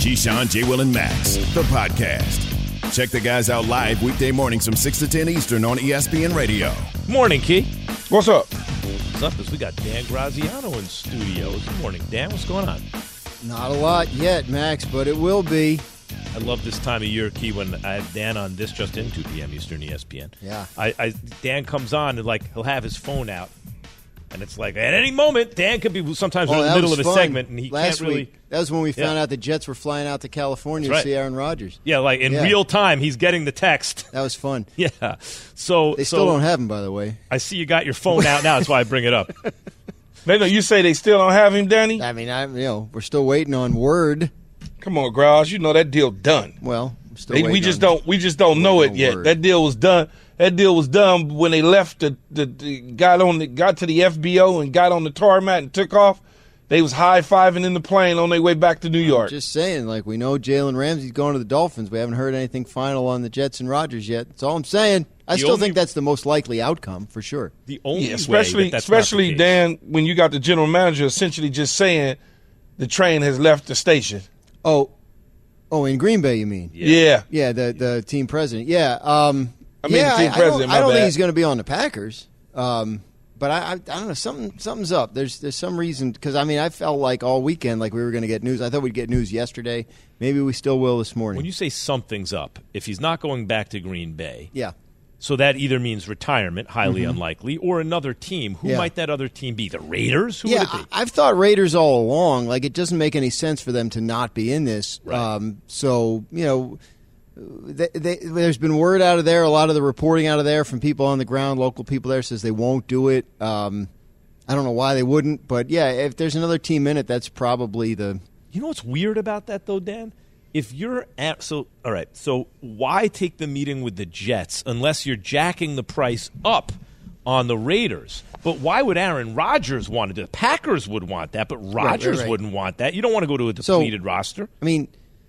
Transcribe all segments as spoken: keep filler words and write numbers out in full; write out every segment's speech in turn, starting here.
Keyshawn, J. Will, and Max, the podcast. Check the guys out live weekday mornings from six to ten Eastern on E S P N Radio. Morning, Key. What's up? What's up is we got Dan Graziano in studio. Good morning, Dan. What's going on? Not a lot yet, Max, but it will be. I love this time of year, Key, when I have Dan on This Just In, two p.m. Eastern E S P N. Yeah. I, I Dan comes on and, like, he'll have his phone out. And it's like, at any moment, Dan could be sometimes oh, in the middle of a fun. segment, and he Last can't really. Week, that was when we found yeah. out the Jets were flying out to California That's to right. see Aaron Rodgers. Yeah, like in yeah. real time, he's getting the text. That was fun. Yeah. So They so, still don't have him, by the way. I see you got your phone out now. That's why I bring it up. They know you say they still don't have him, Danny? I mean, I, you know, we're still waiting on word. Come on, Grouse. You know that deal done. Well, I'm still They, waiting we just on, don't. We just don't know it yet. word. That deal was done. That deal was done when they left. The, the, the got on the got to the F B O and got on the tarmac and took off. They was high fiving in the plane on their way back to New York. Just saying, like, we know Jalen Ramsey's going to the Dolphins. We haven't heard anything final on the Jets and Rodgers yet. That's all I'm saying. I The still only- think that's the most likely outcome, for sure. The only Yeah, especially way that that's not the especially case. Dan, when you got the general manager essentially just saying the train has left the station. Oh, oh, in Green Bay, you mean? Yeah. Yeah. Yeah, the the team president. Yeah, um, I mean, yeah, the team I, president, I don't, my I don't think bad. he's going to be on the Packers. Um, but I, I, I don't know. Something, something's up. There's, there's some reason because I mean, I felt like all weekend like we were going to get news. I thought we'd get news yesterday. Maybe we still will this morning. When you say something's up, if he's not going back to Green Bay, yeah, so that either means retirement, highly unlikely, or another team. Who Yeah. might that other team be? The Raiders? Who yeah. would it be? I- I've thought Raiders all along. Like it doesn't make any sense for them to not be in this. Right. Um, so you know. They, they, there's been word out of there, a lot of the reporting out of there from people on the ground, local people there says they won't do it. Um, I don't know why they wouldn't, but yeah, if there's another team in it, that's probably the. You know what's weird about that, though, Dan? If you're at, so, all right, so why take the meeting with the Jets unless you're jacking the price up on the Raiders? But why would Aaron Rodgers want to do it? The Packers would want that, but Rodgers right, right. wouldn't want that. You don't want to go to a So- depleted roster. I mean,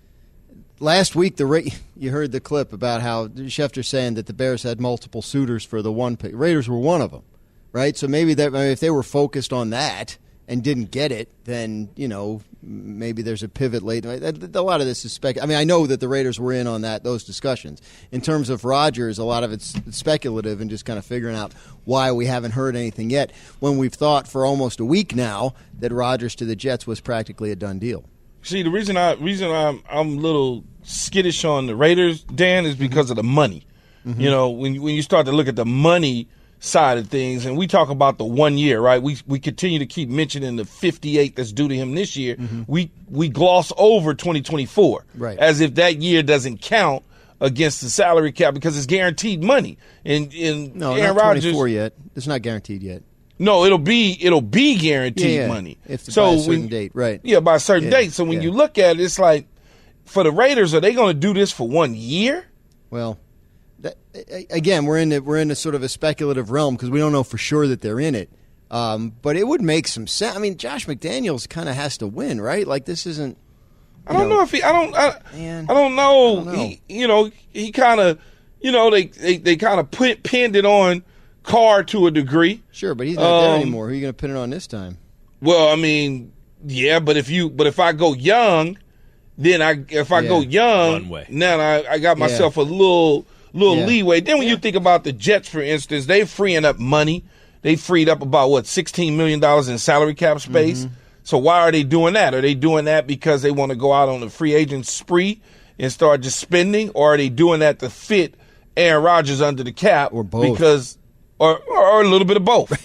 last week the Ra- you heard the clip about how Schefter saying that the Bears had multiple suitors for the one pick. Raiders were one of them, right? So maybe that I mean, if they were focused on that and didn't get it, then you know maybe there's a pivot later. A lot of this is spec. I mean, I know that the Raiders were in on that those discussions. In terms of Rodgers, a lot of it's speculative and just kind of figuring out why we haven't heard anything yet. When we've thought for almost a week now that Rodgers to the Jets was practically a done deal. See, the reason I reason I'm I'm a little skittish on the Raiders, Dan, is because of the money. Mm-hmm. You know, when when you start to look at the money side of things, and we talk about the one year, right? We we continue to keep mentioning the fifty-eight that's due to him this year. Mm-hmm. We we gloss over twenty twenty-four, right? As if that year doesn't count against the salary cap because it's guaranteed money. And, and no, Aaron not Rodgers, twenty-four yet. It's not guaranteed yet. No, it'll be it'll be guaranteed yeah, yeah. money. If so by a certain when, date, right? Yeah, by a certain Yeah, date. So when yeah. you look at it, it's like for the Raiders, are they going to do this for one year? Well, that, again, we're in the, we're in a sort of a speculative realm because we don't know for sure that they're in it. Um, but it would make some sense. I mean, Josh McDaniels kind of has to win, right? Like this isn't. I don't know, know if he. I don't. I, man, I don't know. I don't know. He, you know, he kind of. You know, they they, they kind of put pinned it on Carr to a degree. Sure, but he's not there Um, anymore. Who are you going to pin it on this time? Well, I mean, yeah, but if you, but if I go young, then I, if I Yeah. go young, Runway. now I, I got Yeah. myself a little, little Yeah. leeway. Then when you think about the Jets, for instance, they freeing up money. They freed up about what sixteen million dollars in salary cap space. Mm-hmm. So why are they doing that? Are they doing that because they want to go out on a free agent spree and start just spending, or are they doing that to fit Aaron Rodgers under the cap, Or both. Because, or or a little bit of both,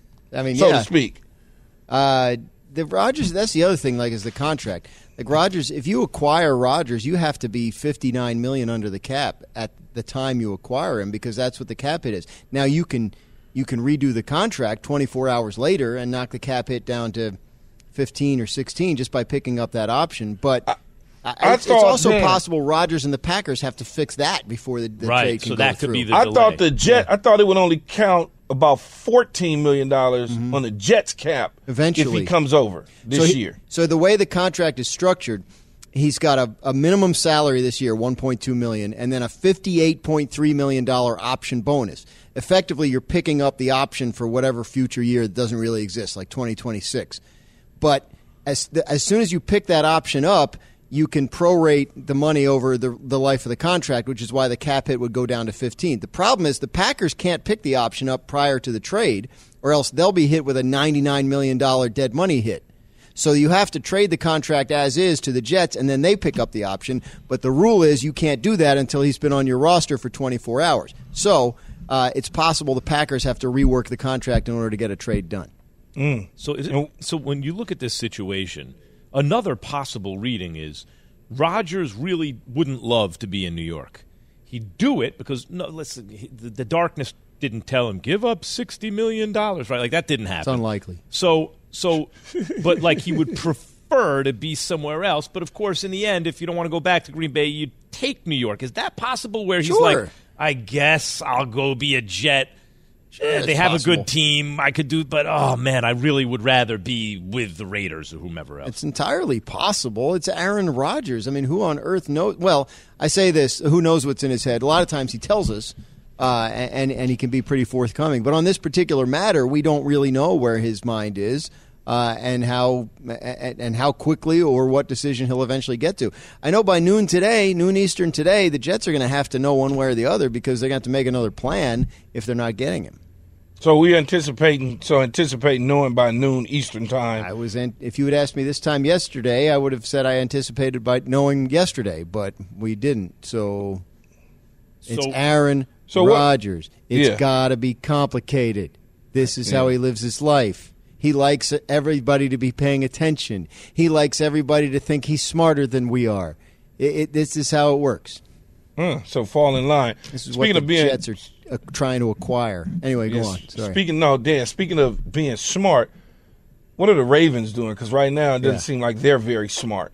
I mean, so yeah. to speak. Uh, the Rodgers. That's the other thing. Like, is the contract. Like Rodgers, if you acquire Rodgers, you have to be fifty-nine million dollars under the cap at the time you acquire him because that's what the cap hit is. Now you can you can redo the contract twenty-four hours later and knock the cap hit down to fifteen or sixteen just by picking up that option. But I, I it's, it's thought, also man, possible Rodgers and the Packers have to fix that before the, the Right, trade can so go that could through. be the I delay. thought the Jet. I thought it would only count about fourteen million dollars on the Jets cap Eventually. if he comes over this so he- year. So the way the contract is structured, he's got a, a minimum salary this year, one point two million dollars, and then a fifty-eight point three million dollars option bonus. Effectively, you're picking up the option for whatever future year that doesn't really exist, like twenty twenty-six. But as the, as soon as you pick that option up, you can prorate the money over the the life of the contract, which is why the cap hit would go down to fifteen. The problem is the Packers can't pick the option up prior to the trade, or else they'll be hit with a ninety-nine million dollars dead money hit. So you have to trade the contract as is to the Jets, and then they pick up the option. But the rule is you can't do that until he's been on your roster for twenty-four hours. So uh, it's possible the Packers have to rework the contract in order to get a trade done. Mm. So, is it, so when you look at this situation, another possible reading is Rodgers really wouldn't love to be in New York. He'd do it because no, listen, he, the, the darkness didn't tell him give up sixty million dollars, right? Like that didn't happen. It's unlikely. So, so, but like he would prefer to be somewhere else. But of course, in the end, if you don't want to go back to Green Bay, you'd take New York. Is that possible? Where he's Sure. like, I guess I'll go be a Jet. Sure, Eh, they it's have possible. a good team. I could do, but oh man, I really would rather be with the Raiders or whomever else. It's entirely possible. It's Aaron Rodgers. I mean, who on earth knows? Well, I say this, who knows what's in his head? A lot of times he tells us, uh, and, and he can be pretty forthcoming. But on this particular matter, we don't really know where his mind is uh, and how and, and how quickly or what decision he'll eventually get to. I know by noon today, noon Eastern today, the Jets are going to have to know one way or the other because they're going to have to make another plan if they're not getting him. So we anticipating, so anticipating knowing by noon Eastern time. I was, in, if you had asked me this time yesterday, I would have said I anticipated by knowing yesterday, but we didn't. So it's So- Aaron So what- Rodgers. It's Yeah. got to be complicated. This is how Yeah. he lives his life. He likes everybody to be paying attention. He likes everybody to think he's smarter than we are. It, it, this is how it works. Huh, so fall in line. This is Speaking what the of being, Jets are uh, trying to acquire. Anyway, go yes, on. Sorry. Speaking, no, Dan. Speaking of being smart, what are the Ravens doing? Because right now it doesn't Yeah. seem like they're very smart.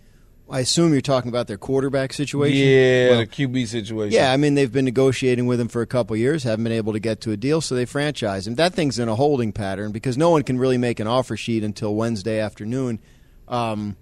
I assume you're talking about their quarterback situation? Yeah, Well, the Q B situation. Yeah, I mean, they've been negotiating with him for a couple of years, haven't been able to get to a deal, so they franchise him. That thing's in a holding pattern because no one can really make an offer sheet until Wednesday afternoon. Um,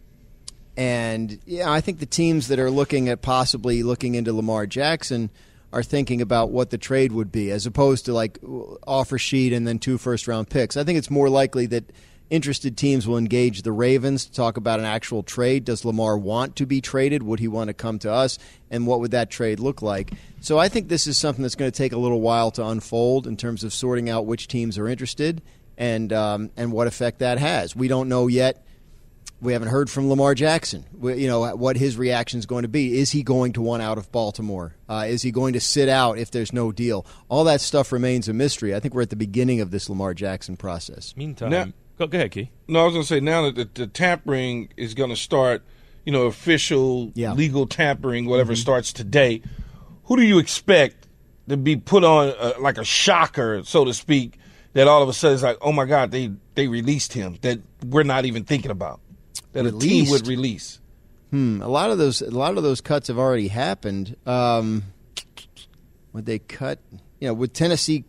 and, yeah, I think the teams that are looking at possibly looking into Lamar Jackson are thinking about what the trade would be as opposed to, like, offer sheet and then two first-round picks. I think it's more likely that interested teams will engage the Ravens to talk about an actual trade. Does Lamar want to be traded? Would he want to come to us? And what would that trade look like? So I think this is something that's going to take a little while to unfold in terms of sorting out which teams are interested and um, and what effect that has. We don't know yet. We haven't heard from Lamar Jackson, we, you know, what his reaction is going to be. Is he going to want out of Baltimore? Uh, is he going to sit out if there's no deal? All that stuff remains a mystery. I think we're at the beginning of this Lamar Jackson process. Meantime, Now- go, go ahead, Key. No, I was going to say now that the, the tampering is going to start, you know, official Yeah. legal tampering, whatever starts today. Who do you expect to be put on uh, like a shocker, so to speak, that all of a sudden it's like, oh my God, they they released him that we're not even thinking about, that a team Released? would release. Hmm. A lot of those, a lot of those cuts have already happened. Um, would they cut? You know, would Tennessee?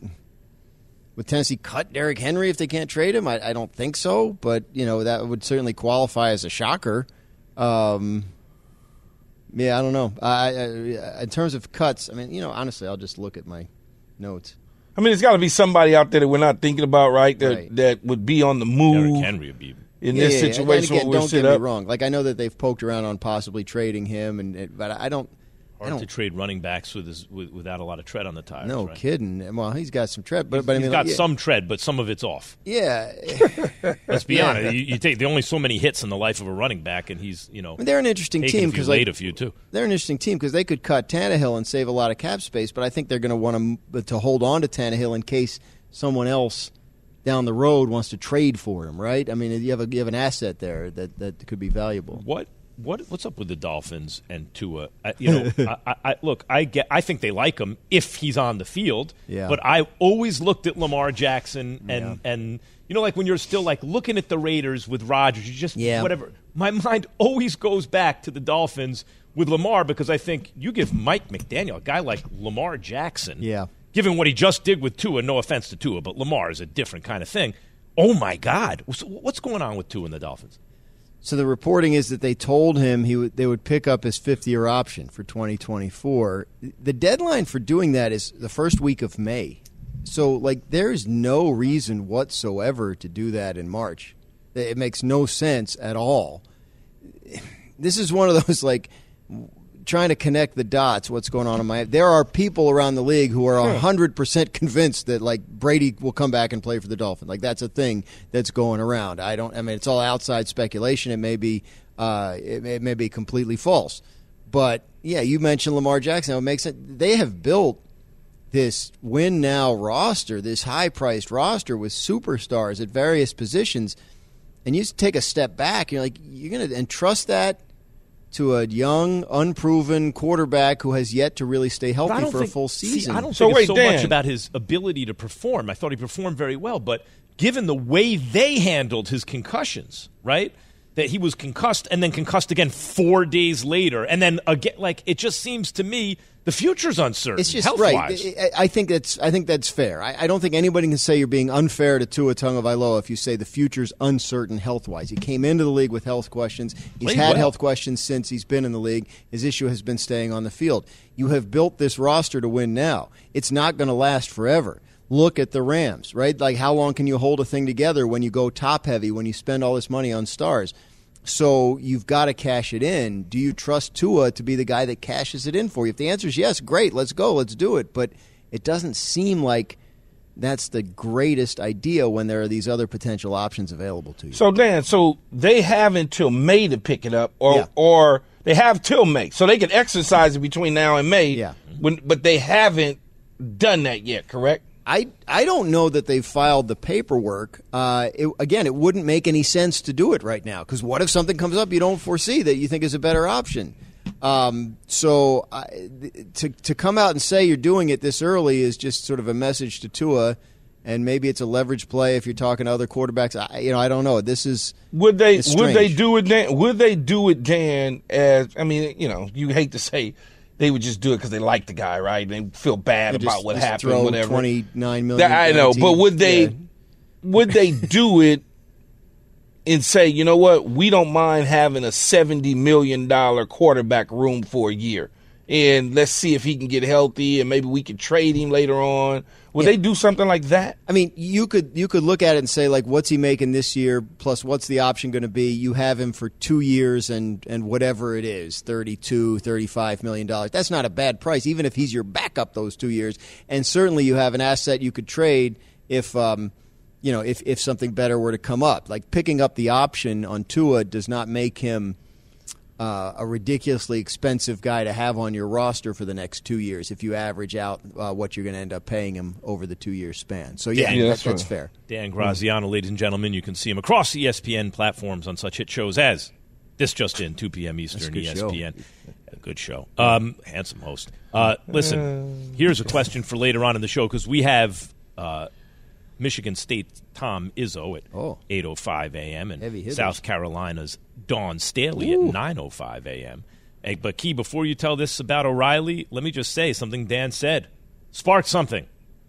Would Tennessee cut Derrick Henry if they can't trade him? I, I don't think so, but you know that would certainly qualify as a shocker. Um, yeah, I don't know. I, I, in terms of cuts, I mean, you know, honestly, I'll just look at my notes. I mean, it's got to be somebody out there that we're not thinking about, right? That Right. that would be on the Derrick move Henry would be. in Yeah, this yeah, yeah. And situation. again, where we're don't set get me up. wrong. Like I know that they've poked around on possibly trading him, and it, but I don't. I Hard don't to trade running backs with, his, with without a lot of tread on the tires. no right? kidding. Well, he's got some tread, but but I He's mean, got like, yeah, some tread, but some of it's off. Yeah, Let's be Yeah. honest. You, you take there are only so many hits in the life of a running back, and he's you know I mean, they're an interesting taken team if you because laid like, a few too. they're an interesting team because they could cut Tannehill and save a lot of cap space, but I think they're going to want to to hold on to Tannehill in case someone else down the road wants to trade for him. Right? I mean, you have a you have an asset there that that could be valuable. What what what's up with the Dolphins and Tua? I, you know, I, I, I look, I get, I think they like him if he's on the field. Yeah. But I always looked at Lamar Jackson and Yeah. and you know, like when you're still like looking at the Raiders with Rodgers, you just Yeah. whatever. My mind always goes back to the Dolphins with Lamar because I think you give Mike McDaniel, a guy like Lamar Jackson, Yeah. given what he just did with Tua, no offense to Tua, but Lamar is a different kind of thing. Oh my God, so what's going on with Tua and the Dolphins? So the reporting is that they told him he would, they would pick up his fifth-year option for twenty twenty-four. The deadline for doing that is the first week of May. So, like, there's no reason whatsoever to do that in March. It makes no sense at all. this is one of those, like, trying to connect the dots, what's going on in Miami. There are people around the league who are one hundred percent convinced that, like, Brady will come back and play for the Dolphins. Like, that's a thing that's going around. I don't. I mean, it's all outside speculation. It may be, uh, it, it may be completely false. But, yeah, you mentioned Lamar Jackson. It makes it. They have built this win-now roster, this high-priced roster with superstars at various positions, and you just take a step back, you're like, you're going to entrust that to a young, unproven quarterback who has yet to really stay healthy for think, a full season. See, I don't so think wait, it's so Dan. much about his ability to perform. I thought he performed very well, but given the way they handled his concussions, right, that he was concussed and then concussed again four days later, and then again, like, it just seems to me the future's uncertain. It's just health-wise. right. I think that's I think that's fair. I, I don't think anybody can say you're being unfair to Tua Tagovailoa if you say the future's uncertain health-wise. He came into the league with health questions. He's Played had well. health questions since he's been in the league. His issue has been staying on the field. You have built this roster to win now. It's not going to last forever. Look at the Rams, right? Like, how long can you hold a thing together when you go top-heavy, when you spend all this money on stars? So you've got to cash it in. Do you trust Tua to be the guy that cashes it in for you? If the answer is yes, great, let's go, let's do it. But it doesn't seem like that's the greatest idea when there are these other potential options available to you. So, Dan, so they have until May to pick it up, or Yeah. or they have till May. So they can exercise it between now and May, Yeah. when, but they haven't done that yet, correct? I, I don't know that they've filed the paperwork. Uh, it, again, it wouldn't make any sense to do it right now, because what if something comes up you don't foresee that you think is a better option? Um, so I, to to come out and say you're doing it this early is just sort of a message to Tua, and maybe it's a leverage play if you're talking to other quarterbacks. I, you know, I don't know. This is Would they it's would they strange. do it, Dan? Would they do it, Dan? As I mean, you know, you hate to say they would just do it because they like the guy, right? They feel bad Just- about what just happened, throw whatever. twenty-nine million That, I know, guaranteed. but would they Yeah. would they do it and say, you know what, we don't mind having a seventy million dollar quarterback room for a year, and let's see if he can get healthy, and maybe we can trade him later on? Would Yeah. they do something like that? I mean, you could you could look at it and say, like, what's he making this year, plus what's the option going to be? You have him for two years and, and whatever it is, thirty-two, thirty-five million dollars. That's not a bad price, even if he's your backup those two years. And certainly you have an asset you could trade if um, you know, if, if something better were to come up. Like, picking up the option on Tua does not make him Uh, a ridiculously expensive guy to have on your roster for the next two years if you average out uh, what you're going to end up paying him over the two-year span. So, yeah, Yeah, that, that's that's right. fair. Dan Graziano, ladies and gentlemen, you can see him across E S P N platforms on such hit shows as This Just In, two p.m. Eastern, good E S P N. show. A good show. Um, handsome host. Uh, listen, here's a question for later on in the show, because we have uh, Michigan State Tom Izzo at Oh. eight oh five a.m. and Heavy hitters. South Carolina's Dawn Staley Ooh. at nine oh five a.m. Hey, but, Key, before you tell this about O'Reilly, let me just say something Dan said. Spark something.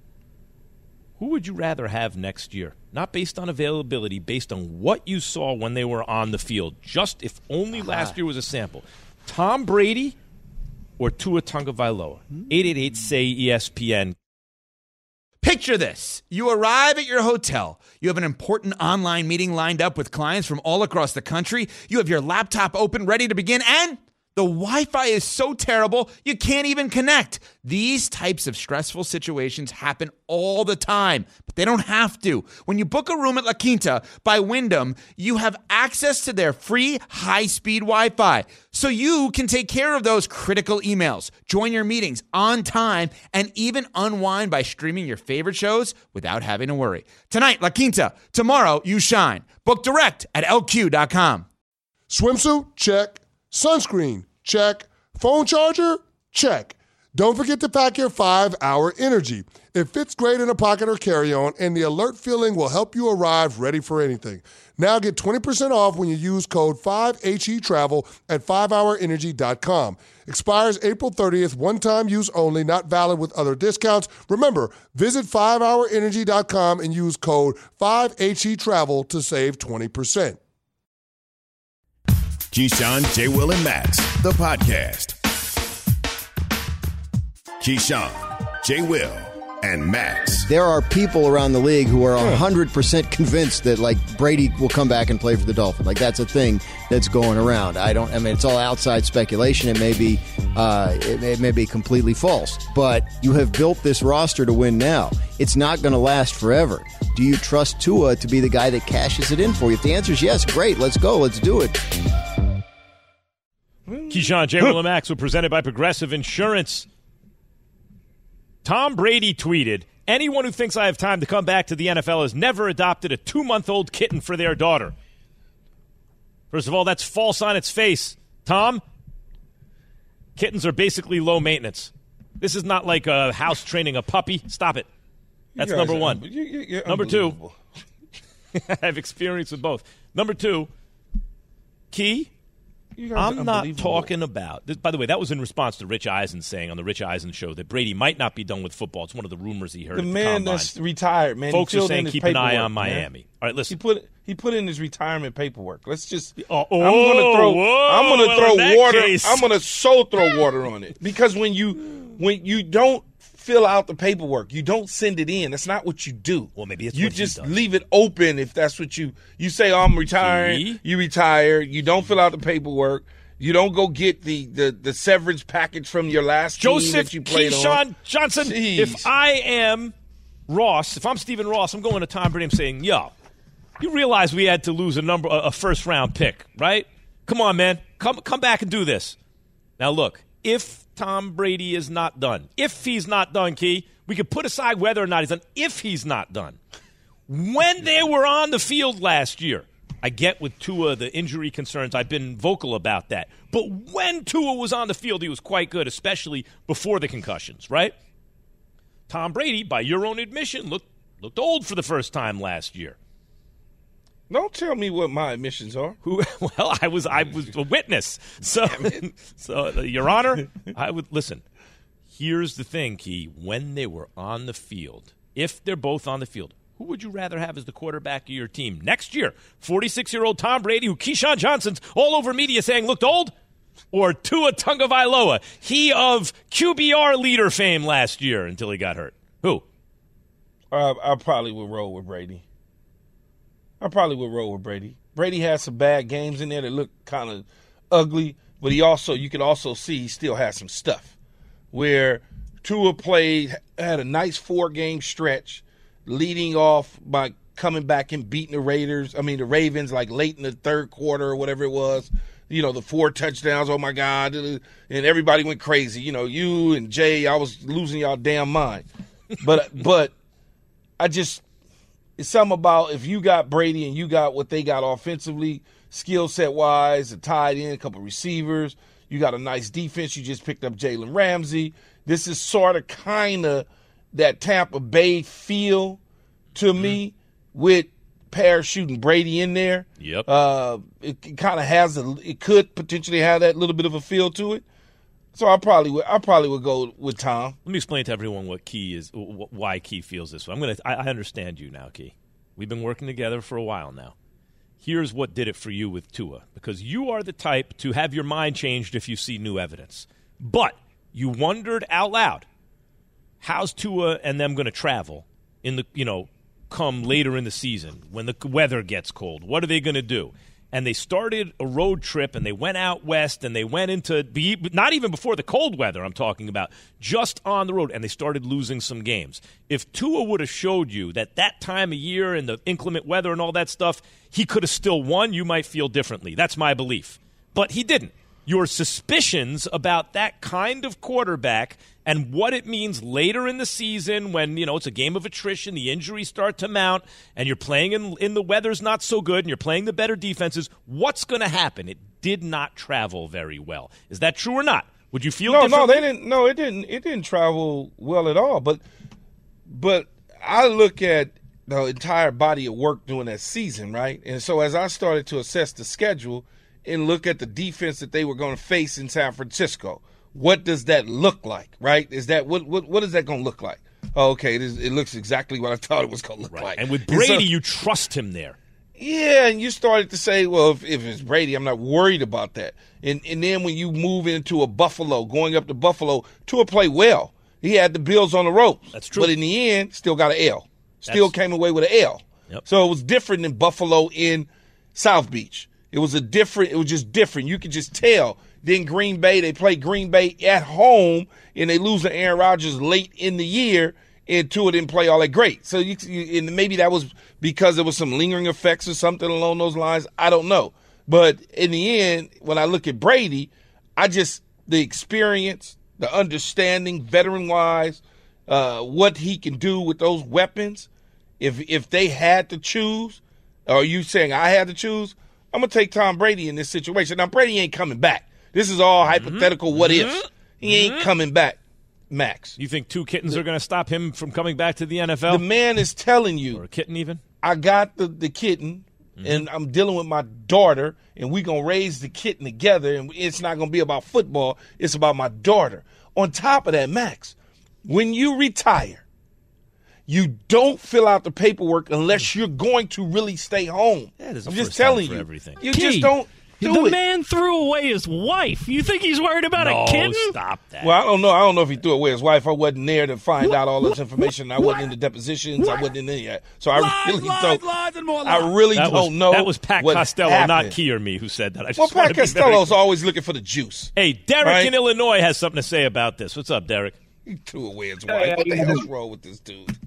Who would you rather have next year? Not based on availability, based on what you saw when they were on the field. Just if only last year was a sample. Tom Brady or Tua Tagovailoa? eight eight eight, say E S P N. Picture this. You arrive at your hotel. You have an important online meeting lined up with clients from all across the country. You have your laptop open, ready to begin, and the Wi-Fi is so terrible, you can't even connect. These types of stressful situations happen all the time, but they don't have to. When you book a room at La Quinta by Wyndham, you have access to their free high-speed Wi-Fi, so you can take care of those critical emails, join your meetings on time, and even unwind by streaming your favorite shows without having to worry. Tonight, La Quinta. Tomorrow, you shine. Book direct at L Q dot com. Swimsuit? Check. Sunscreen? Check. Phone charger? Check. Don't forget to pack your five hour Energy. It fits great in a pocket or carry-on, and the alert feeling will help you arrive ready for anything. Now get twenty percent off when you use code five H E Travel at five hour energy dot com. Expires April thirtieth, one-time use only, not valid with other discounts. Remember, visit five hour energy dot com and use code five H E Travel to save twenty percent. Keyshawn, J. Will, and Max, the podcast. Keyshawn, J. Will, and Max. There are people around the league who are one hundred percent convinced that, like, Brady will come back and play for the Dolphins. Like, that's a thing that's going around. I don't, I mean, it's all outside speculation. It may be, uh, it, may, it may be completely false. But you have built this roster to win now. It's not going to last forever. Do you trust Tua to be the guy that cashes it in for you? If the answer is yes, great. Let's go. Let's do it. Keyshawn, J. Will and Max were presented by Progressive Insurance. Tom Brady tweeted, anyone who thinks I have time to come back to the N F L has never adopted a two-month-old kitten for their daughter. First of all, that's false on its face. Tom, kittens are basically low maintenance. This is not like a house training a puppy. Stop it. That's number one. You're, you're number two, I have experience with both. Number two, Key, I'm not talking about – by the way, that was in response to Rich Eisen saying on the Rich Eisen show that Brady might not be done with football. It's one of the rumors he heard the at the man combine. That's retired, man. Folks he are saying keep an eye on man. Miami. All right, listen. He put he put in his retirement paperwork. Let's just oh, oh, I'm going to throw whoa, I'm going to well, throw water. Case. I'm going to so throw water on it because when you when you don't fill out the paperwork, you don't send it in. That's not what you do. Well, maybe it's you what just he does. leave it open if that's what you you say. Oh, I'm retiring. See? You retire. You don't fill out the paperwork. You don't go get the, the, the severance package from your last Joseph team that you played Keyshawn on. Johnson, Jeez. if I am Ross, if I'm Stephen Ross, I'm going to Tom Brady. I'm saying, yo, you realize we had to lose a number, a first round pick, right? Come on, man, come come back and do this. Now, look, if Tom Brady is not done, if he's not done, Key, we could put aside whether or not he's done. If he's not done, when they were on the field last year. I get with Tua the injury concerns. I've been vocal about that. But when Tua was on the field, he was quite good, especially before the concussions, right? Tom Brady, by your own admission, looked looked old for the first time last year. Don't tell me what my admissions are. Who? Well, I was I was a witness. So, so uh, Your Honor, I would listen. Here's the thing, Key. When they were on the field, if they're both on the field, who would you rather have as the quarterback of your team next year? forty-six-year-old Tom Brady, who Keyshawn Johnson's all over media saying looked old? Or Tua Tagovailoa, he of Q B R leader fame last year until he got hurt? Who? Uh, I probably would roll with Brady. I probably would roll with Brady. Brady has some bad games in there that look kind of ugly, but he also, you can also see he still has some stuff. Where Tua played, had a nice four-game stretch, leading off by coming back and beating the Raiders. I mean, the Ravens, like late in the third quarter or whatever it was. You know, the four touchdowns, oh, my God. And everybody went crazy. You know, you and Jay, I was losing y'all damn mind. But but I just – it's something about if you got Brady and you got what they got offensively, skill set-wise, a tight end, a couple receivers. You got a nice defense. You just picked up Jalen Ramsey. This is sort of kind of – that Tampa Bay feel to mm-hmm. me with parachuting Brady in there. Yep. Uh, it, it kind of has a. It could potentially have that little bit of a feel to it. So I probably would. I probably would go with Tom. Let me explain to everyone what Key is, why Key feels this way. I'm gonna. I, I understand you now, Key. We've been working together for a while now. Here's what did it for you with Tua, because you are the type to have your mind changed if you see new evidence. But you wondered out loud. How's Tua and them going to travel in the, you know, come later in the season when the weather gets cold? What are they going to do? And they started a road trip and they went out west and they went into, not even before the cold weather I'm talking about, just on the road, and they started losing some games. If Tua would have showed you that that time of year and the inclement weather and all that stuff, he could have still won, you might feel differently. That's my belief. But he didn't. Your suspicions about that kind of quarterback and what it means later in the season when, you know, it's a game of attrition, the injuries start to mount, and you're playing in, in the weather's not so good, and you're playing the better defenses, what's going to happen? It did not travel very well. Is that true or not? Would you feel no, differently? No, they didn't. No, it didn't. It didn't travel well at all. But, but I look at the entire body of work during that season, right? And so as I started to assess the schedule and look at the defense that they were going to face in San Francisco, what does that look like, right? Is that what what, what is that going to look like? Oh, okay, it, is, it looks exactly what I thought it was going to look right. like. And with Brady, and so, you trust him there. Yeah, and you started to say, well, if, if it's Brady, I'm not worried about that. And and then when you move into a Buffalo, going up to Buffalo, Tua play well. he had the Bills on the ropes. That's true. But in the end, still got an L. Still That's, came away with an L. Yep. So it was different than Buffalo in South Beach. It was a different. It was just different. You could just tell. Then Green Bay, they played Green Bay at home, and they lose to Aaron Rodgers late in the year, and Tua didn't play all that great. So you, you, and maybe that was because there was some lingering effects or something along those lines. I don't know. But in the end, when I look at Brady, I just the experience, the understanding, veteran-wise, uh, what he can do with those weapons. If if they had to choose, or are you saying I had to choose, I'm gonna take Tom Brady in this situation. Now Brady ain't coming back. This is all hypothetical what ifs. He ain't coming back, Max. You think two kittens are going to stop him from coming back to the N F L? The man is telling you. Or a kitten even? I got the, the kitten, mm-hmm. and I'm dealing with my daughter, and we're going to raise the kitten together, and it's not going to be about football. It's about my daughter. On top of that, Max, when you retire, you don't fill out the paperwork unless you're going to really stay home. Yeah, there's a I'm first just telling time for you. everything. You Key. just don't. Do the it. man threw away his wife. You think he's worried about no, a kitten? Stop that. Well, I don't know. I don't know if he threw away his wife. I wasn't there to find out all this information. I wasn't in the depositions. I wasn't in any of that. So I Lies, really lies, don't. lies, and more I lies. really that don't was, know. That was Pat what Costello, happened. not Key or me, who said that. I just Well, wanna Pat be very Costello's clear. always looking for the juice. Hey, Derek right? in Illinois has something to say about this. What's up, Derek? He threw away his wife. What the hell is wrong with this dude?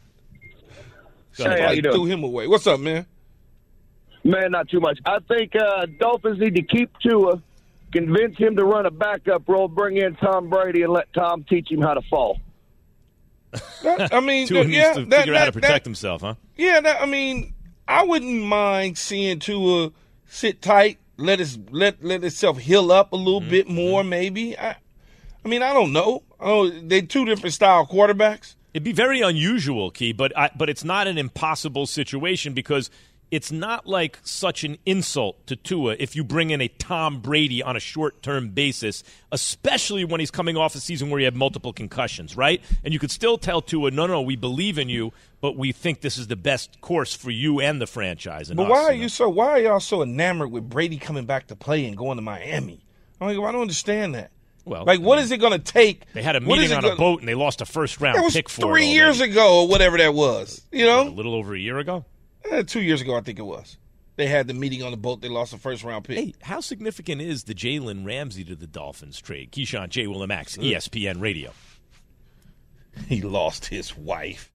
Go ahead. Hey, how He you doing? threw him away. What's up, man? Man, not too much. I think uh, Dolphins need to keep Tua, convince him to run a backup role, bring in Tom Brady, and let Tom teach him how to fall. That, I mean, Tua that, needs yeah, to that, figure out how to that- protect that- himself, huh? Yeah, that, I mean, I wouldn't mind seeing Tua sit tight, let his let let itself heal up a little Mm-hmm. bit more, maybe. I, I mean, I don't know. Oh, they two different style quarterbacks. It'd be very unusual, Key, but I, but it's not an impossible situation because it's not like such an insult to Tua if you bring in a Tom Brady on a short-term basis, especially when he's coming off a season where he had multiple concussions, right? And you could still tell Tua, no, no, we believe in you, but we think this is the best course for you and the franchise. And But us, why are you know? you so? Why are y'all so enamored with Brady coming back to play and going to Miami? I mean, I don't understand that. Well, like, what is it going to take? They had a what is meeting it on a gonna- boat and they lost a first-round That was pick for three it years already. ago or whatever that was. You A know, little over a year ago. Eh, two years ago I think it was. They had the meeting on the boat. They lost a first-round pick. Hey, how significant is the Jalen Ramsey to the Dolphins trade? Keyshawn, J. Willimax, E S P N Radio. He lost his wife.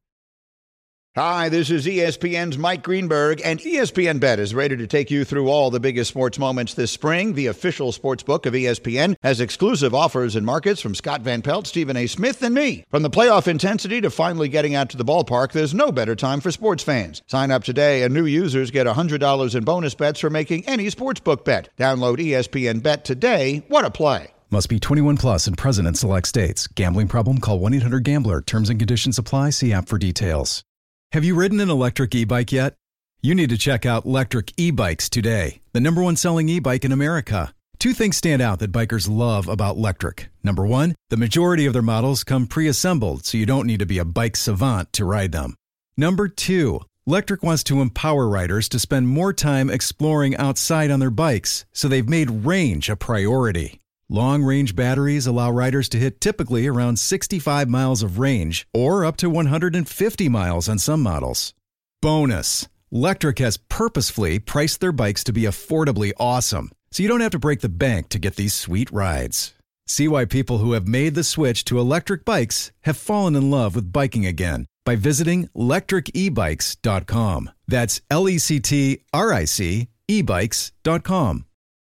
Hi, this is E S P N's Mike Greenberg, and E S P N Bet is ready to take you through all the biggest sports moments this spring. The official sports book of E S P N has exclusive offers and markets from Scott Van Pelt, Stephen A. Smith, and me. From the playoff intensity to finally getting out to the ballpark, there's no better time for sports fans. Sign up today, and new users get one hundred dollars in bonus bets for making any sportsbook bet. Download E S P N Bet today. What a play. Must be twenty-one plus and present in select states. Gambling problem? Call one eight hundred gambler. Terms and conditions apply. See app for details. Have you ridden an electric e-bike yet? You need to check out Lectric E-Bikes today, the number one selling e-bike in America. Two things stand out that bikers love about Lectric. Number one, the majority of their models come pre-assembled, so you don't need to be a bike savant to ride them. Number two, Lectric wants to empower riders to spend more time exploring outside on their bikes, so they've made range a priority. Long-range batteries allow riders to hit typically around sixty-five miles of range or up to one hundred fifty miles on some models. Bonus, Lectric has purposefully priced their bikes to be affordably awesome, so you don't have to break the bank to get these sweet rides. See why people who have made the switch to electric bikes have fallen in love with biking again by visiting lectric e bikes dot com. That's L E C T R I C e bikes dot com.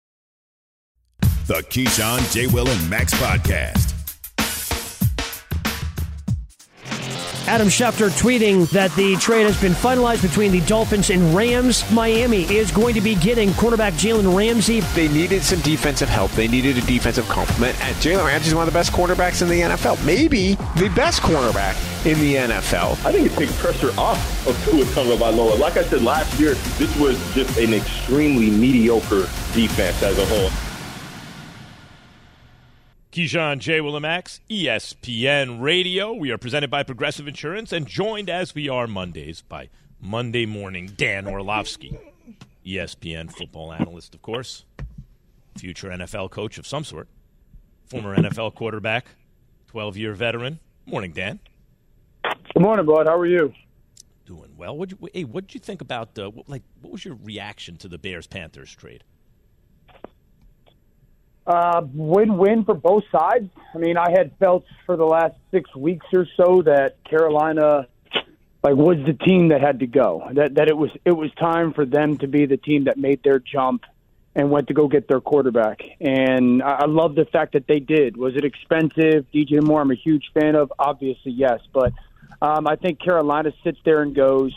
The Keyshawn, J. Will, and Max Podcast. Adam Schefter tweeting that the trade has been finalized between the Dolphins and Rams. Miami is going to be getting quarterback Jalen Ramsey. They needed some defensive help. They needed a defensive complement. And Jalen Ramsey is one of the best cornerbacks in the N F L. Maybe the best cornerback in the N F L. I think it takes pressure off of Tua Tagovailoa. Like I said last year, this was just an extremely mediocre defense as a whole. Keyshawn, J. Willimax, E S P N Radio. We are presented by Progressive Insurance and joined as we are Mondays by Monday Morning Dan Orlovsky, E S P N football analyst, of course, future N F L coach of some sort, former N F L quarterback, twelve-year veteran, Morning, Dan. Good morning, bud. How are you? Doing well. What'd you, hey, what did you think about, uh, what, like, what was your reaction to the Bears-Panthers trade? Uh, win-win for both sides. I mean, I had felt for the last six weeks or so that Carolina, like, was the team that had to go. That that it was it was time for them to be the team that made their jump and went to go get their quarterback. And I, I love the fact that they did. Was it expensive? D J Moore, I'm a huge fan of. Obviously, yes, but um, I think Carolina sits there and goes.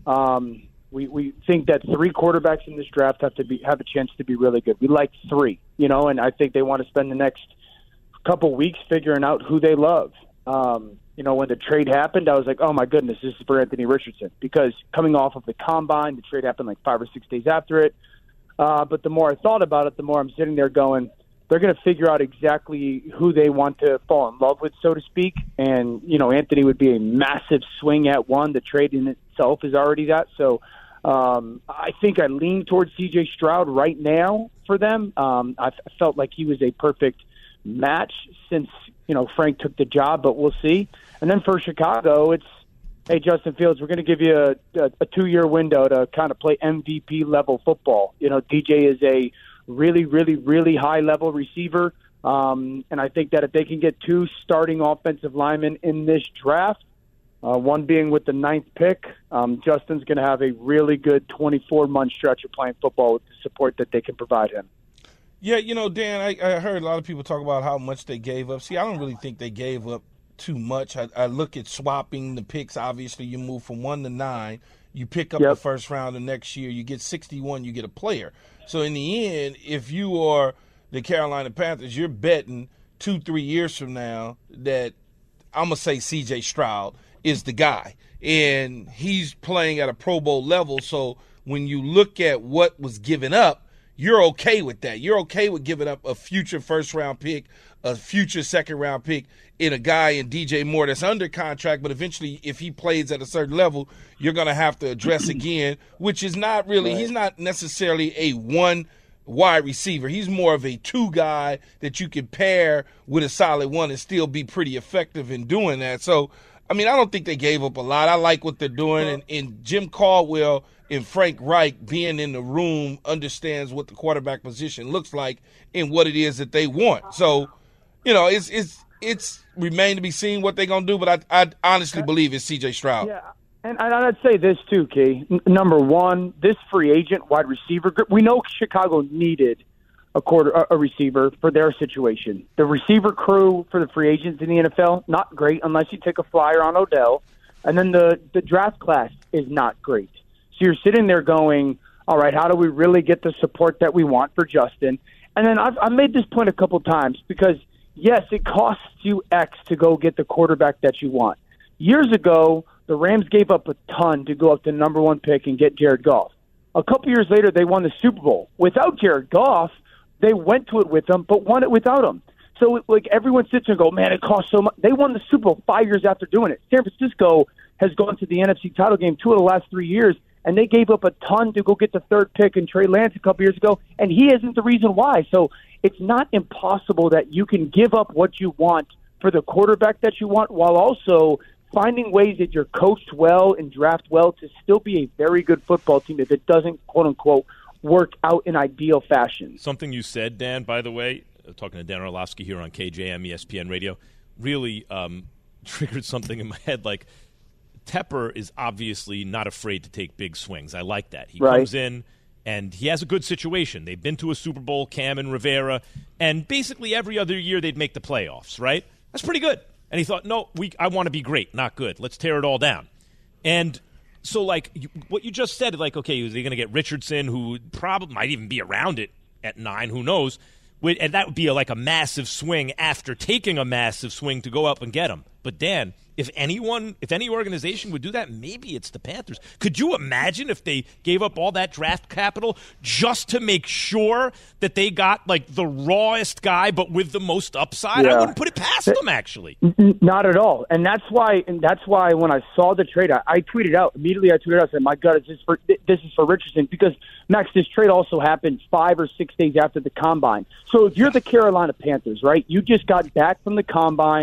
Um, We we think that three quarterbacks in this draft have to be have a chance to be really good. We like three, you know, and I think they want to spend the next couple weeks figuring out who they love. Um, you know, when the trade happened, I was like, oh my goodness, this is for Anthony Richardson, because coming off of the combine, the trade happened like five or six days after it. Uh, but the more I thought about it, the more I'm sitting there going, they're going to figure out exactly who they want to fall in love with, so to speak. And, you know, Anthony would be a massive swing at one. The trade in itself is already that. So um, I think I lean towards C J Stroud right now for them. Um, I felt like he was a perfect match since, you know, Frank took the job, but we'll see. And then for Chicago, it's, hey, Justin Fields, we're going to give you a, a, a two-year window to kind of play M V P-level football. You know, D J is a really, really, really high-level receiver. Um, and I think that if they can get two starting offensive linemen in this draft, uh, one being with the ninth pick, um, Justin's going to have a really good twenty-four month stretch of playing football with the support that they can provide him. Yeah, you know, Dan, I, I heard a lot of people talk about how much they gave up. See, I don't really think they gave up too much. I, I look at swapping the picks. Obviously, you move from one to nine. You pick up yep. the first round the next year. You get sixty-one. You get a player. So in the end, if you are the Carolina Panthers, you're betting two, three years from now that I'm going to say C J Stroud is the guy. And he's playing at a Pro Bowl level. So when you look at what was given up, you're okay with that. You're okay with giving up a future first-round pick, a future second-round pick in a guy in D J Moore that's under contract, but eventually if he plays at a certain level, you're going to have to address again, which is not really right. – he's not necessarily a one wide receiver. He's more of a two guy that you can pair with a solid one and still be pretty effective in doing that. So, I mean, I don't think they gave up a lot. I like what they're doing, and, and Jim Caldwell – and Frank Reich being in the room understands what the quarterback position looks like and what it is that they want. So, you know, it's it's it's remain to be seen what they're gonna do. But I I honestly believe it's C J Stroud. Yeah, and I'd say this too, Key. N- number one, this free agent wide receiver group. We know Chicago needed a quarter a receiver for their situation. The receiver crew for the free agents in the N F L not great unless you take a flyer on Odell, and then the the draft class is not great. So you're sitting there going, all right, how do we really get the support that we want for Justin? And then I've, I've made this point a couple times because, yes, it costs you X to go get the quarterback that you want. Years ago, the Rams gave up a ton to go up to the number one pick and get Jared Goff. A couple years later, they won the Super Bowl. Without Jared Goff, they went to it with him, but won it without him. So, like, everyone sits there and go, man, it costs so much. They won the Super Bowl five years after doing it. San Francisco has gone to the N F C title game two of the last three years, and they gave up a ton to go get the third pick and Trey Lance a couple years ago, and he isn't the reason why. So it's not impossible that you can give up what you want for the quarterback that you want while also finding ways that you're coached well and draft well to still be a very good football team if it doesn't, quote-unquote, work out in ideal fashion. Something you said, Dan, by the way, talking to Dan Orlovsky here on K J M E S P N Radio, really um, triggered something in my head like, Tepper is obviously not afraid to take big swings. I like that. He right. comes in, and he has a good situation. They've been to a Super Bowl, Cam and Rivera, and basically every other year they'd make the playoffs, right? That's pretty good. And he thought, no, we, I want to be great, not good. Let's tear it all down. And so, like, you, what you just said, like, okay, is he going to get Richardson, who probably might even be around it at nine, who knows? And that would be a, like a massive swing after taking a massive swing to go up and get him. But, Dan, if anyone, if any organization would do that, maybe it's the Panthers. Could you imagine if they gave up all that draft capital just to make sure that they got, like, the rawest guy but with the most upside? Yeah. I wouldn't put it past them, actually. Not at all. And that's why and that's why when I saw the trade, I, I tweeted out. Immediately I tweeted out, I said, my God, this is for, this is for Richardson. Because, Max, this trade also happened five or six days after the Combine. So if you're the Carolina Panthers, right, you just got back from the Combine.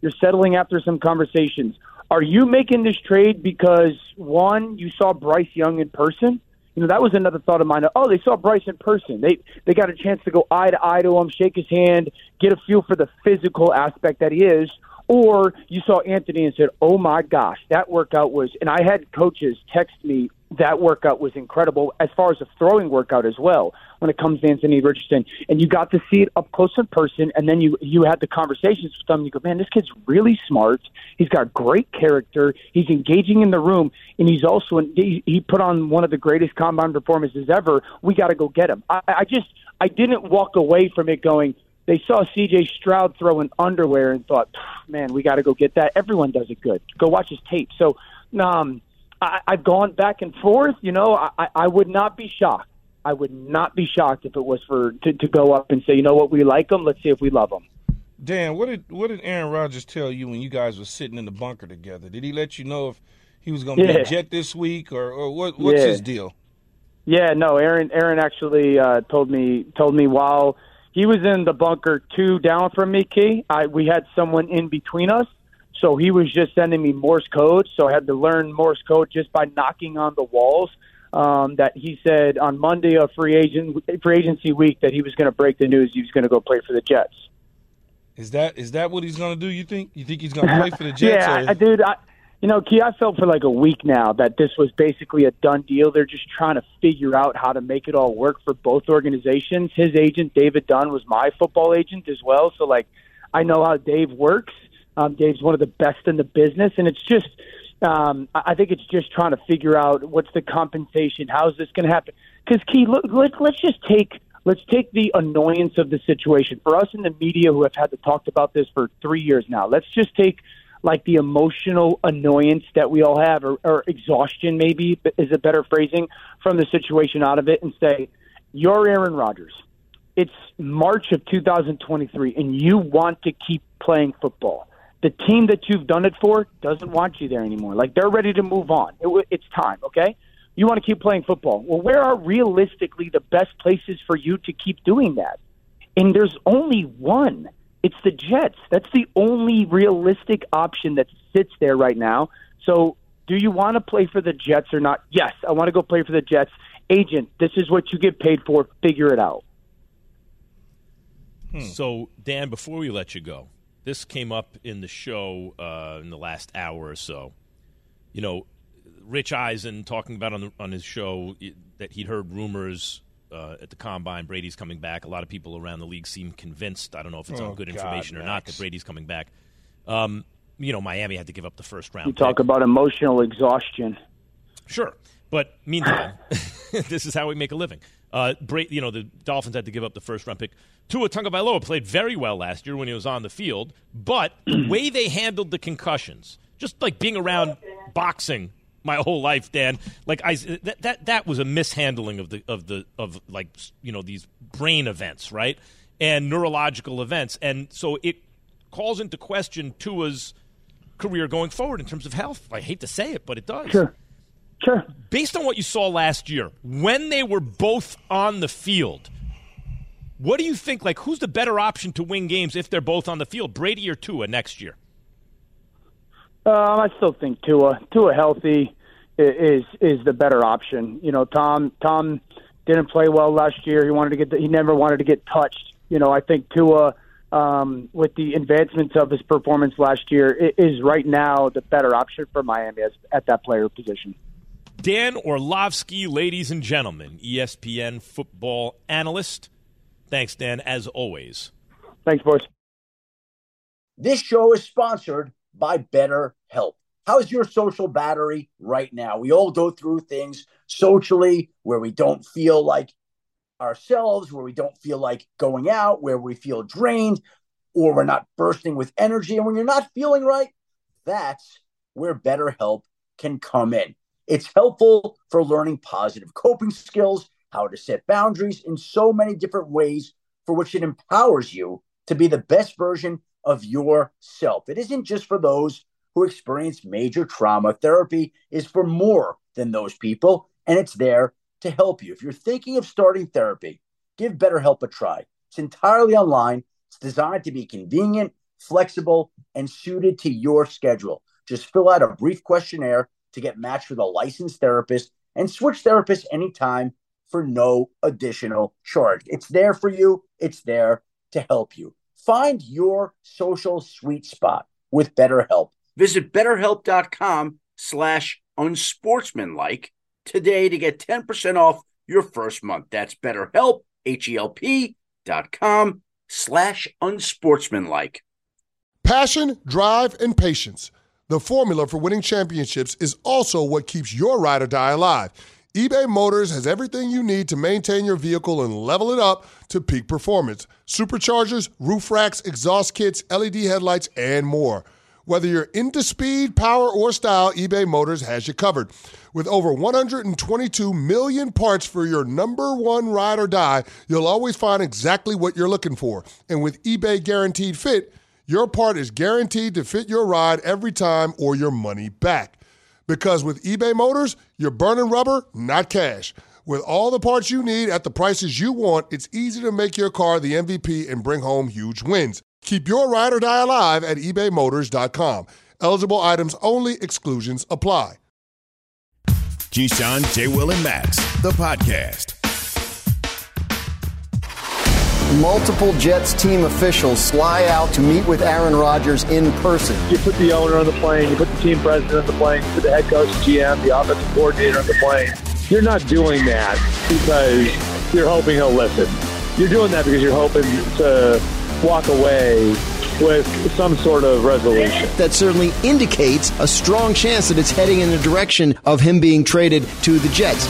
You're settling after some conversations. Are you making this trade because, one, you saw Bryce Young in person? You know, that was another thought of mine. Oh, they saw Bryce in person. They they got a chance to go eye to eye to him, shake his hand, get a feel for the physical aspect that he is. Or you saw Anthony and said, oh, my gosh, that workout was – and I had coaches text me that workout was incredible as far as the throwing workout as well when it comes to Anthony Richardson. And you got to see it up close in person, and then you you had the conversations with them. And you go, man, this kid's really smart. He's got great character. He's engaging in the room, and he's also – he, he put on one of the greatest combine performances ever. We got to go get him. I, I just – I didn't walk away from it going – they saw C J Stroud throw in underwear and thought, man, we got to go get that. Everyone does it good. Go watch his tape. So um, I, I've gone back and forth. You know, I, I would not be shocked. I would not be shocked if it was for to, to go up and say, you know what, we like him. Let's see if we love him. Dan, what did what did Aaron Rodgers tell you when you guys were sitting in the bunker together? Did he let you know if he was going to Yeah. be a Jet this week or, or what? What's Yeah. his deal? Yeah, no, Aaron. Aaron actually uh, told me told me while he was in the bunker two down from me, Key. I we had someone in between us, so he was just sending me Morse code. So I had to learn Morse code just by knocking on the walls. Um, that he said on Monday of free agent free agency week that he was going to break the news. He was going to go play for the Jets. Is that is that what he's going to do? You think? You think he's going to play for the Jets? yeah, or- I, dude. I, You know, Key, I felt for like a week now that this was basically a done deal. They're just trying to figure out how to make it all work for both organizations. His agent, David Dunn, was my football agent as well. So, like, I know how Dave works. Um, Dave's one of the best in the business. And it's just, um, I think it's just trying to figure out what's the compensation. How's this going to happen? Because, Key, look, let, let's just take let's take the annoyance of the situation. For us in the media who have had to talk about this for three years now, let's just take – like the emotional annoyance that we all have, or, or exhaustion maybe is a better phrasing, from the situation out of it, and say, you're Aaron Rodgers. It's March of two thousand twenty-three, and you want to keep playing football. The team that you've done it for doesn't want you there anymore. Like, they're ready to move on. It, it's time, okay? You want to keep playing football. Well, where are realistically the best places for you to keep doing that? And there's only one. It's the Jets. That's the only realistic option that sits there right now. So do you want to play for the Jets or not? Yes, I want to go play for the Jets. Agent, this is what you get paid for. Figure it out. Hmm. So, Dan, before we let you go, this came up in the show uh, in the last hour or so. You know, Rich Eisen talking about on, the, on his show that he'd heard rumors Uh, at the Combine, Brady's coming back. A lot of people around the league seem convinced. I don't know if it's Oh, on good God, information or Max. not that Brady's coming back. Um, you know, Miami had to give up the first round. You talk pick. about emotional exhaustion. Sure, but meantime, this is how we make a living. Uh, Bra- you know, the Dolphins had to give up the first round pick. Tua Tagovailoa played very well last year when he was on the field, but the way they handled the concussions, just like being around boxing my whole life, Dan. Like I, that, that that was a mishandling of the of the of like you know these brain events, right, and neurological events, and so it calls into question Tua's career going forward in terms of health. I hate to say it, but it does. Sure, sure. Based on what you saw last year, when they were both on the field, what do you think? Like, who's the better option to win games if they're both on the field, Brady or Tua next year? Um, I still think Tua, Tua healthy is is the better option. You know, Tom Tom didn't play well last year. He wanted to get the, he never wanted to get touched. You know, I think Tua, um, with the advancements of his performance last year, is right now the better option for Miami as, at that player position. Dan Orlovsky, ladies and gentlemen, E S P N football analyst. Thanks, Dan, as always. Thanks, boys. This show is sponsored by BetterHelp. How's your social battery right now? We all go through things socially where we don't feel like ourselves, where we don't feel like going out, where we feel drained, or we're not bursting with energy. And when you're not feeling right, that's where BetterHelp can come in. It's helpful for learning positive coping skills, how to set boundaries in so many different ways, for which it empowers you to be the best version of yourself. It isn't just for those who experience major trauma. Therapy is for more than those people, and it's there to help you. If you're thinking of starting therapy, give BetterHelp a try. It's entirely online. It's designed to be convenient, flexible, and suited to your schedule. Just fill out a brief questionnaire to get matched with a licensed therapist and switch therapists anytime for no additional charge. It's there for you. It's there to help you. Find your social sweet spot with BetterHelp. Visit betterhelp.com slash unsportsmanlike today to get ten percent off your first month. That's BetterHelp, H-E-L-P dot com slash unsportsmanlike. Passion, drive, and patience. The formula for winning championships is also what keeps your ride or die alive. eBay Motors has everything you need to maintain your vehicle and level it up to peak performance. Superchargers, roof racks, exhaust kits, L E D headlights, and more. Whether you're into speed, power, or style, eBay Motors has you covered. With over one hundred twenty-two million parts for your number one ride or die, you'll always find exactly what you're looking for. And with eBay Guaranteed Fit, your part is guaranteed to fit your ride every time or your money back. Because with eBay Motors, you're burning rubber, not cash. With all the parts you need at the prices you want, it's easy to make your car the M V P and bring home huge wins. Keep your ride or die alive at ebay motors dot com. Eligible items only. Exclusions apply. Keyshawn, J. Will, and Max, the podcast. Multiple Jets team officials fly out to meet with Aaron Rodgers in person. You put the owner on the plane, you put the team president on the plane, you put the head coach, G M, the offensive coordinator on the plane. You're not doing that because you're hoping he'll listen. You're doing that because you're hoping to walk away with some sort of resolution. That certainly indicates a strong chance that it's heading in the direction of him being traded to the Jets.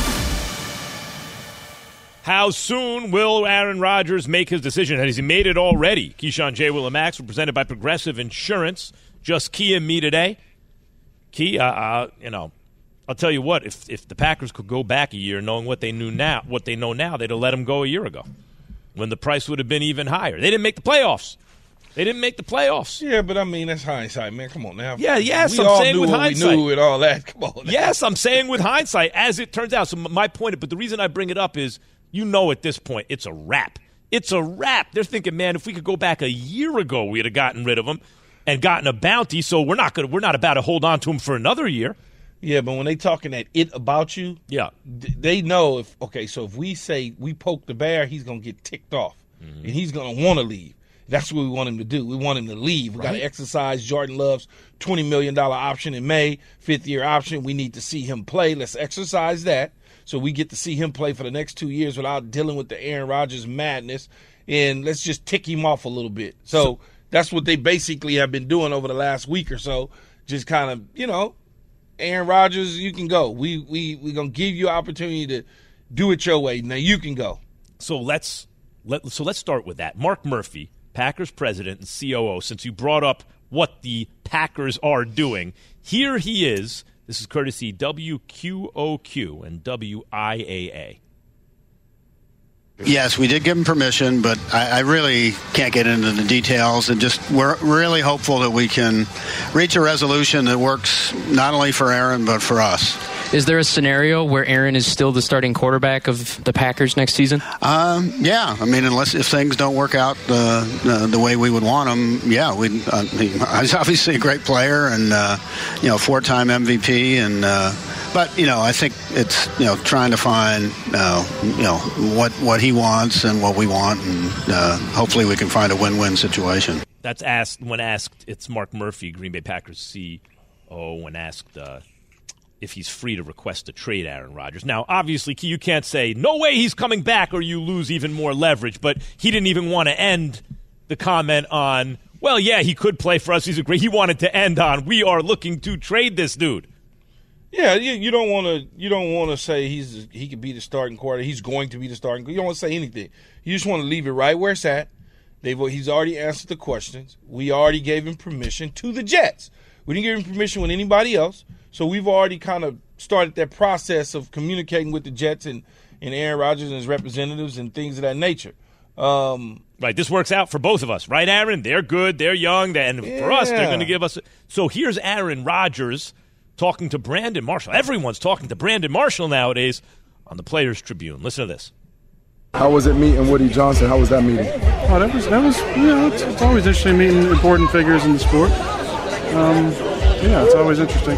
How soon will Aaron Rodgers make his decision? Has he made it already? Keyshawn, J. Will, and Max were presented by Progressive Insurance. Just Key and me today. Key, uh, uh, you know, I'll tell you what. If if the Packers could go back a year, knowing what they knew now, what they know now, they'd have let him go a year ago, when the price would have been even higher. They didn't make the playoffs. They didn't make the playoffs. Yeah, but I mean, that's hindsight, man. Come on now. Yeah, yes, we I'm all saying knew with what hindsight. We knew and all that. Come on now. Yes, I'm saying with hindsight, as it turns out. So my point, but the reason I bring it up is, you know, at this point, it's a wrap. It's a wrap. They're thinking, man, if we could go back a year ago, we'd have gotten rid of him and gotten a bounty. So we're not going. We're not about to hold on to him for another year. Yeah, but when they talking that it about you, yeah, they know if okay. So if we say we poke the bear, he's gonna get ticked off, mm-hmm. and he's gonna want to leave. That's what we want him to do. We want him to leave. We right. got to exercise Jordan Love's twenty million dollars option in May, fifth year option. We need to see him play. Let's exercise that so we get to see him play for the next two years without dealing with the Aaron Rodgers madness. And let's just tick him off a little bit. So, so that's what they basically have been doing over the last week or so. Just kind of, you know, Aaron Rodgers, you can go. We we we gonna give you an opportunity to do it your way. Now you can go. So let's let so let's start with that. Mark Murphy, Packers president and C O O, since you brought up what the Packers are doing, here he is. This is courtesy W Q O Q and W I A A. Yes, we did give him permission, but I, I really can't get into the details. And just we're really hopeful that we can reach a resolution that works not only for Aaron, but for us. Is there a scenario where Aaron is still the starting quarterback of the Packers next season? Um, yeah, I mean, unless if things don't work out the the, the way we would want them, yeah, we. Uh, he's obviously a great player and uh, you know, four-time M V P, and uh, but you know, I think it's you know trying to find uh, you know what what he wants and what we want, and uh, hopefully we can find a win-win situation. That's asked when asked. It's Mark Murphy, Green Bay Packers C O O, when asked. Uh, if he's free to request to trade Aaron Rodgers. Now, obviously, you can't say, no way he's coming back or you lose even more leverage, but he didn't even want to end the comment on, well, yeah, he could play for us. He's a great. He wanted to end on, we are looking to trade this dude. Yeah, you, you don't want to you don't want to say he's he could be the starting quarterback. He's going to be the starting. You don't want to say anything. You just want to leave it right where it's at. They've he's already answered the questions. We already gave him permission to the Jets. We didn't give him permission with anybody else. So we've already kind of started that process of communicating with the Jets and, and Aaron Rodgers and his representatives and things of that nature. Um, right, this works out for both of us, right, Aaron? They're good, they're young, and yeah. for us, they're going to give us. A, so here's Aaron Rodgers talking to Brandon Marshall. Everyone's talking to Brandon Marshall nowadays on the Players Tribune. Listen to this. How was it meeting Woody Johnson? How was that meeting? Oh, that was, that was you know, it's, it's always interesting meeting important figures in the sport. Um, yeah, it's always interesting.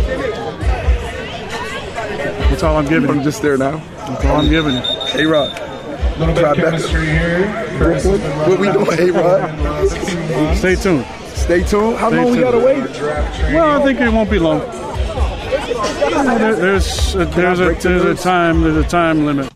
That's all I'm giving you. I'm just there now. That's all I'm giving you. A-Rod. Little bit of chemistry here. Brooklyn. What we doing, A-Rod? Stay tuned. Stay tuned? How Stay long tuned. we got to wait? Well, I think it won't be long. There, there's a, there's a there's a time there's a time limit.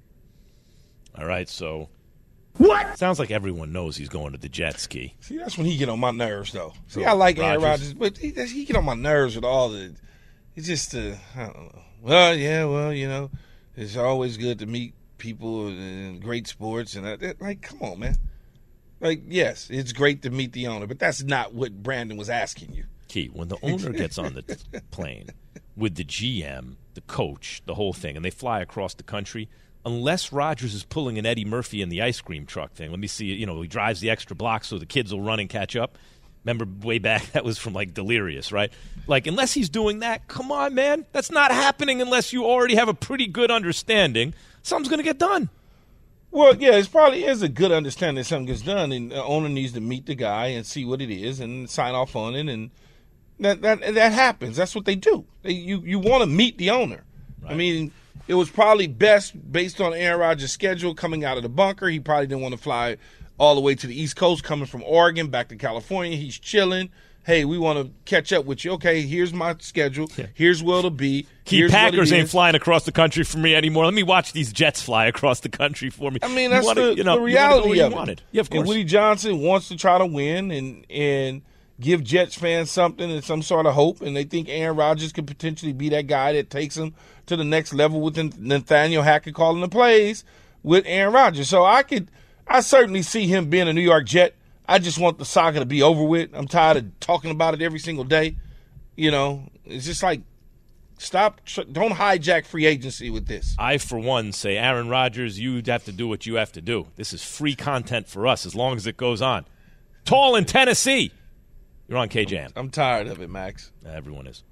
All right, so what? Sounds like everyone knows he's going to the jet ski. See, that's when he get on my nerves, though. See, I like Aaron Rodgers, but he, he get on my nerves with all the. It's just, uh, I don't know. Well, yeah, well, you know, it's always good to meet people in great sports, and that, like, come on, man. Like, yes, it's great to meet the owner, but that's not what Brandon was asking you. Key, when the owner gets on the plane with the G M, the coach, the whole thing, and they fly across the country, unless Rodgers is pulling an Eddie Murphy in the ice cream truck thing, let me see, you know, he drives the extra block so the kids will run and catch up. Remember way back, that was from, like, Delirious, right? Like, unless he's doing that, come on, man. That's not happening unless you already have a pretty good understanding. Something's going to get done. Well, yeah, it probably is a good understanding that something gets done, and the owner needs to meet the guy and see what it is and sign off on it, and that that that happens. That's what they do. They, you you want to meet the owner. Right. I mean, it was probably best based on Aaron Rodgers' schedule coming out of the bunker. He probably didn't want to fly all the way to the East Coast, coming from Oregon back to California. He's chilling. Hey, we want to catch up with you. Okay, here's my schedule. Yeah. Here's where it'll be. Key Packers ain't flying across the country for me anymore. Let me watch these Jets fly across the country for me. I mean, that's wanna, the, you know, the reality you of it. Wanted. Yeah, of course. And Woody Johnson wants to try to win and and give Jets fans something and some sort of hope, and they think Aaron Rodgers could potentially be that guy that takes them to the next level with Nathaniel Hackett calling the plays with Aaron Rodgers. So I could, I certainly see him being a New York Jet. I just want the saga to be over with. I'm tired of talking about it every single day. You know, it's just like, stop, don't hijack free agency with this. I, for one, say, Aaron Rodgers, you have to do what you have to do. This is free content for us as long as it goes on. Tall in Tennessee. You're on K J M. I'm tired of it, Max. Uh, everyone is.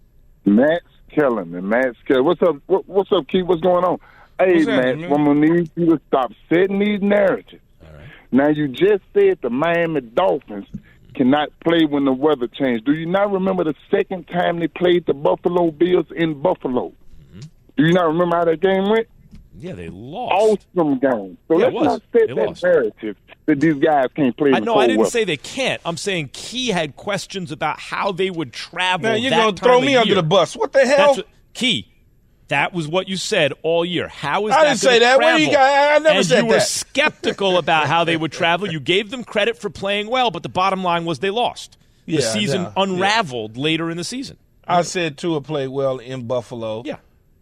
Max Kellerman, and Max Kellerman. What's up? What, what's up, Keith? What's going on? Hey, Max, I'm going to need you to stop setting these narratives. Now, you just said the Miami Dolphins cannot play when the weather changes. Do you not remember the second time they played the Buffalo Bills in Buffalo? Mm-hmm. Do you not remember how that game went? Yeah, they lost. Awesome game. So yeah, let's not set they that lost. narrative that these guys can't play in I the know, cold I didn't weather. say they can't. I'm saying Key had questions about how they would travel. Now, you're going to throw me under the bus. What the hell? That's what, Key, that was what you said all year. How is I that didn't say that. What do you got? I never and said you were that. skeptical about how they would travel. You gave them credit for playing well, but the bottom line was they lost. The Yeah, season yeah, unraveled later in the season. I said Tua played well in Buffalo. Yeah.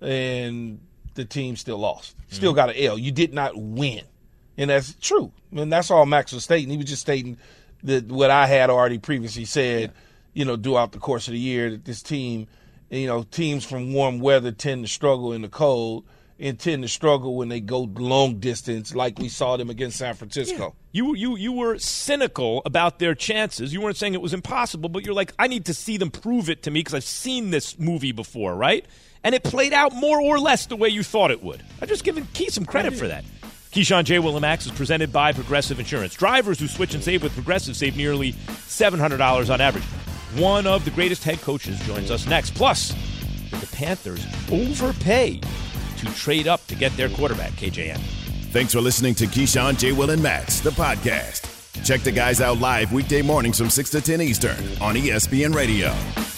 And the team still lost. Still mm-hmm. got an L. You did not win. And that's true. I mean, that's all Max was stating. He was just stating that what I had already previously said, yeah. you know, throughout the course of the year, that this team, you know, teams from warm weather tend to struggle in the cold and tend to struggle when they go long distance, like we saw them against San Francisco. Yeah. You you you were cynical about their chances. You weren't saying it was impossible, but you're like, I need to see them prove it to me because I've seen this movie before, right? And it played out more or less the way you thought it would. I'm just giving Key some credit for that. Keyshawn J. Will and Max is presented by Progressive Insurance. Drivers who switch and save with Progressive save nearly seven hundred dollars on average. One of the greatest head coaches joins us next. Plus, did the Panthers overpay to trade up to get their quarterback, K J M? Thanks for listening to Keyshawn, J. Will, and Max, the podcast. Check the guys out live weekday mornings from six to ten Eastern on E S P N Radio.